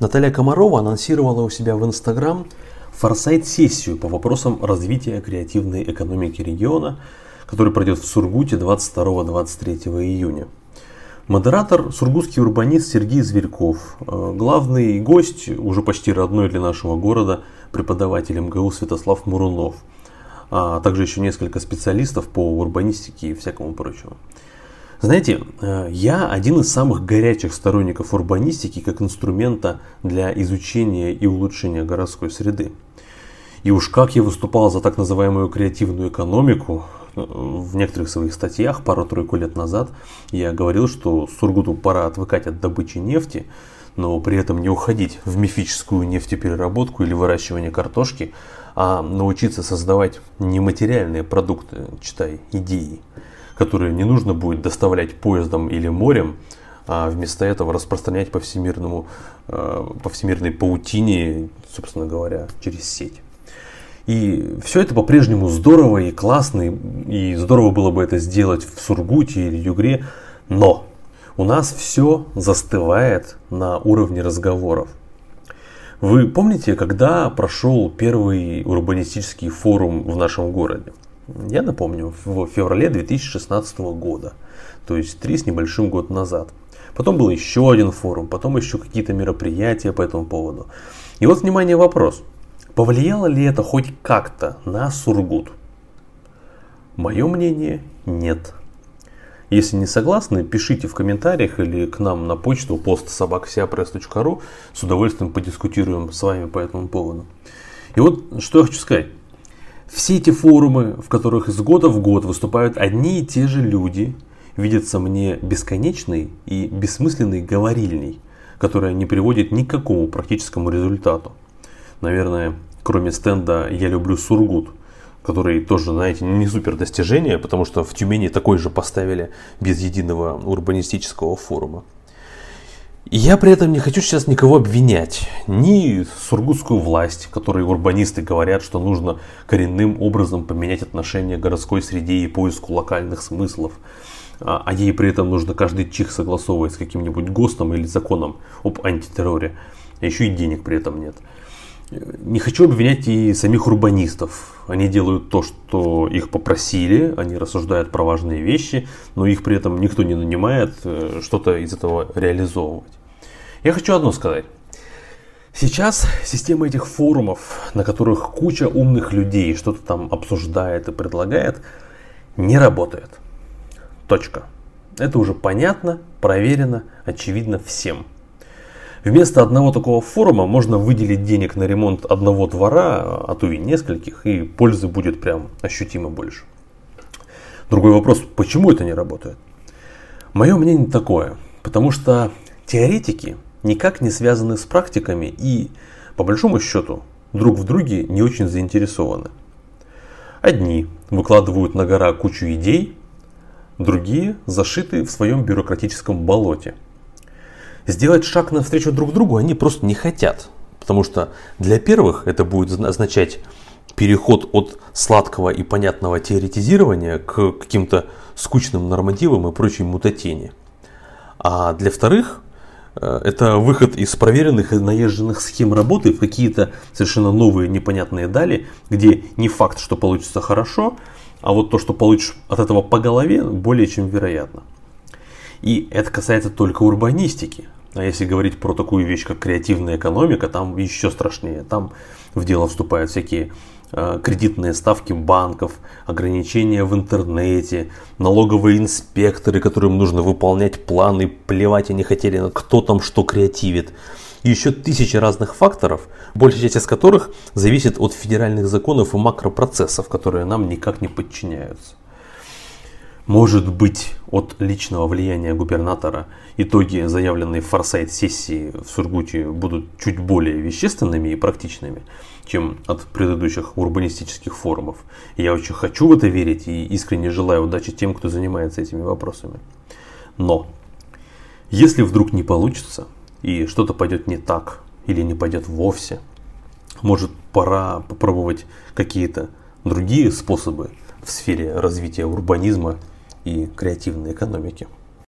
Наталья Комарова анонсировала у себя в Инстаграм форсайт-сессию по вопросам развития креативной экономики региона, который пройдет в Сургуте 22-23 июня. Модератор – сургутский урбанист Сергей Зверьков, главный гость, уже почти родной для нашего города, преподаватель МГУ Святослав Мурунов, а также еще несколько специалистов по урбанистике и всякому прочему. Знаете, я один из самых горячих сторонников урбанистики как инструмента для изучения и улучшения городской среды. И уж как я выступал за так называемую креативную экономику, в некоторых своих статьях пару-тройку лет назад я говорил, что Сургуту пора отвыкать от добычи нефти, но при этом не уходить в мифическую нефтепереработку или выращивание картошки, а научиться создавать нематериальные продукты, читай, идеи, которые не нужно будет доставлять поездом или морем, а вместо этого распространять по всемирной паутине, собственно говоря, через сеть. И все это по-прежнему здорово и классно, и здорово было бы это сделать в Сургуте или Югре, но у нас все застывает на уровне разговоров. Вы помните, когда прошел первый урбанистический форум в нашем городе? Я напомню, в феврале 2016 года, то есть 3 с небольшим год назад. Потом был еще один форум, потом еще какие-то мероприятия по этому поводу. И вот, внимание, вопрос. Повлияло ли это хоть как-то на Сургут? Мое мнение – нет. Если не согласны, пишите в комментариях или к нам на почту post@seapress.ru. С удовольствием подискутируем с вами по этому поводу. И вот что я хочу сказать. Все эти форумы, в которых из года в год выступают одни и те же люди, видятся мне бесконечной и бессмысленной говорильней, которая не приводит ни к какому практическому результату. Наверное, кроме стенда «Я люблю Сургут», который тоже, знаете, не супер достижение, потому что в Тюмени такой же поставили без единого урбанистического форума. И я при этом не хочу сейчас никого обвинять. Ни сургутскую власть, которые урбанисты говорят, что нужно коренным образом поменять отношение к городской среде и поиску локальных смыслов. А ей при этом нужно каждый чих согласовывать с каким-нибудь ГОСТом или законом об антитерроре. А еще и денег при этом нет. Не хочу обвинять и самих урбанистов. Они делают то, что их попросили, они рассуждают про важные вещи, но их при этом никто не нанимает что-то из этого реализовывать. Я хочу одно сказать. Сейчас система этих форумов, на которых куча умных людей что-то там обсуждает и предлагает, не работает. Точка. Это уже понятно, проверено, очевидно всем. Вместо одного такого форума можно выделить денег на ремонт одного двора, а то и нескольких, и пользы будет прям ощутимо больше. Другой вопрос, почему это не работает? Мое мнение такое, потому что теоретики никак не связаны с практиками и, по большому счету, друг в друге не очень заинтересованы. Одни выкладывают на гора кучу идей, другие зашиты в своем бюрократическом болоте. Сделать шаг навстречу друг другу они просто не хотят, потому что для первых это будет означать переход от сладкого и понятного теоретизирования к каким-то скучным нормативам и прочей мутатени. А для вторых это выход из проверенных и наезженных схем работы в какие-то совершенно новые непонятные дали, где не факт, что получится хорошо, а вот то, что получишь от этого по голове, более чем вероятно. И это касается только урбанистики. А если говорить про такую вещь, как креативная экономика, там еще страшнее. Там в дело вступают всякие кредитные ставки банков, ограничения в интернете, налоговые инспекторы, которым нужно выполнять планы, плевать они хотели, на кто там что креативит. И еще тысячи разных факторов, большая часть из которых зависит от федеральных законов и макропроцессов, которые нам никак не подчиняются. Может быть, от личного влияния губернатора итоги заявленной форсайт-сессии в Сургуте будут чуть более вещественными и практичными, чем от предыдущих урбанистических форумов. Я очень хочу в это верить и искренне желаю удачи тем, кто занимается этими вопросами. Но, если вдруг не получится и что-то пойдет не так или не пойдет вовсе, может, пора попробовать какие-то другие способы в сфере развития урбанизма и креативной экономики.